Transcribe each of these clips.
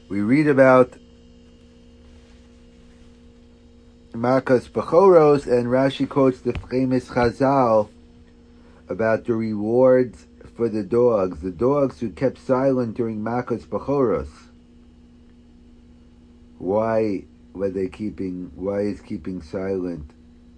We read about Makas Bechoros, and Rashi quotes the famous Chazal about the rewards for the dogs who kept silent during Makas Bechoros. Why is keeping silent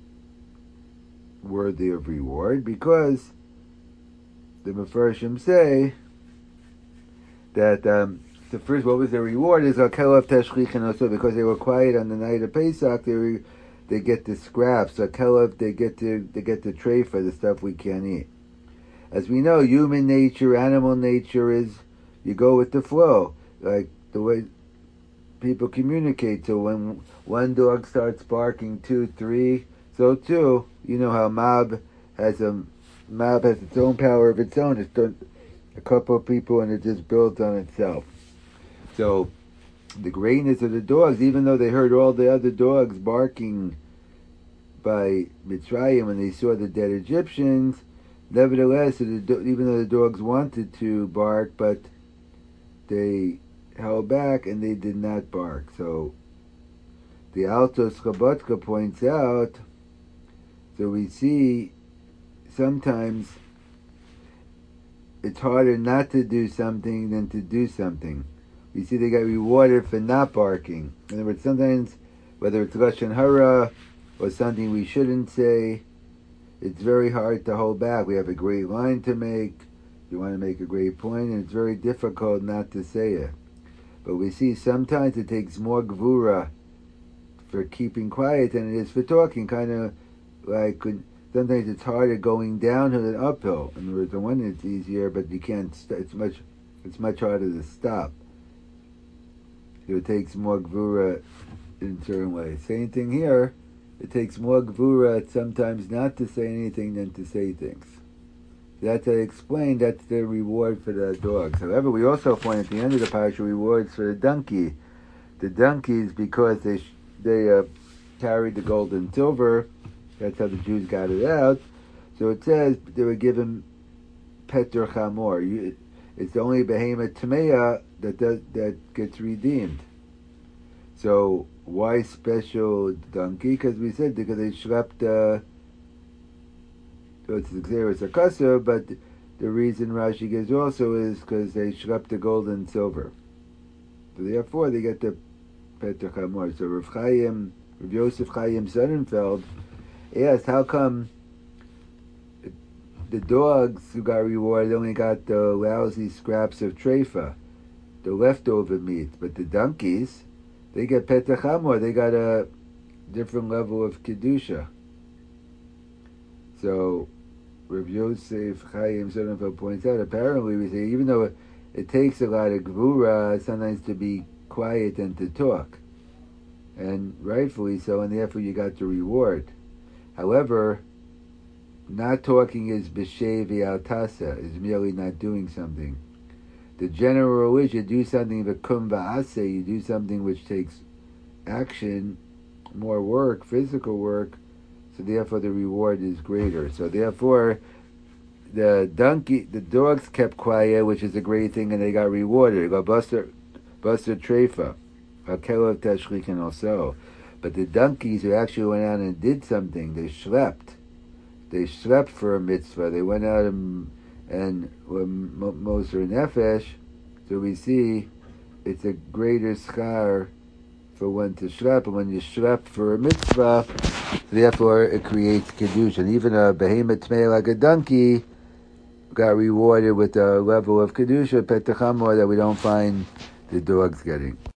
worthy of reward? Because the Mefarshim say that the first, what was the reward, is Akelav Tashchichin also, because they were quiet on the night of Pesach, they get the scraps. Akelav, they get the tray for the stuff we can't eat. As we know, human nature, animal nature is you go with the flow, like the way people communicate. So when one dog starts barking, 2, 3, so too, you know how Mob has its own power of its own. It's done a couple of people and it just builds on itself. So the greatness of the dogs, even though they heard all the other dogs barking by Mitzrayim when they saw the dead Egyptians, nevertheless, even though the dogs wanted to bark, but they held back and they did not bark. So the Altos Chabotka points out, so we see sometimes it's harder not to do something than to do something. We see they got rewarded for not barking. In other words, sometimes, whether it's Lashon Hara or something we shouldn't say, it's very hard to hold back. We have a great line to make, you want to make a great point, and it's very difficult not to say it. But we see sometimes it takes more gvura for keeping quiet than it is for talking. Kind of like sometimes it's harder going downhill than uphill. In other words, on one it's easier, but you can't. It's much harder to stop. So it takes more gvura in certain ways. Same thing here. It takes more gvura sometimes not to say anything than to say things. That's I explained. That's the reward for the dogs. However, we also find at the end of the parasha rewards for the donkey. The donkeys, because they carried the gold and silver. That's how the Jews got it out. So it says they were given Peter Chamor. It's only Behemoth Tameya that gets redeemed. So why special donkey? Because we said because they schlepped it's the Xeris Akasa, but the reason Rashi gives also is because they schlepped the gold and silver. So therefore they get the Peter Chamor. So Rav Yosef Chaim Sonnenfeld asked, how come the dogs who got rewarded only got the lousy scraps of treifa, the leftover meat, but the donkeys, they get Petach Hamor, they got a different level of Kedusha. So Rav Yosef Chaim Sonnenfeld points out, apparently we say, even though it takes a lot of gvura sometimes to be quiet and to talk, and rightfully so, and therefore you got the reward. However, not talking is b'shevi al tasa, is merely not doing something. The general rule is you do something v'kum v'ase, you do something which takes action, more work, physical work, so therefore the reward is greater. So therefore, the dogs kept quiet, which is a great thing, and they got rewarded. They got Buster Treifa, Akelav Tashchichin also. But the donkeys who actually went out and did something, they slept. They slept for a mitzvah. They went out and were Moser Nefesh. So we see it's a greater schar for one to schlep. And when you schlep for a mitzvah, therefore it creates kedusha. And even a behemoth tmei like a donkey got rewarded with a level of kedusha, petach hamor, that we don't find the dogs getting.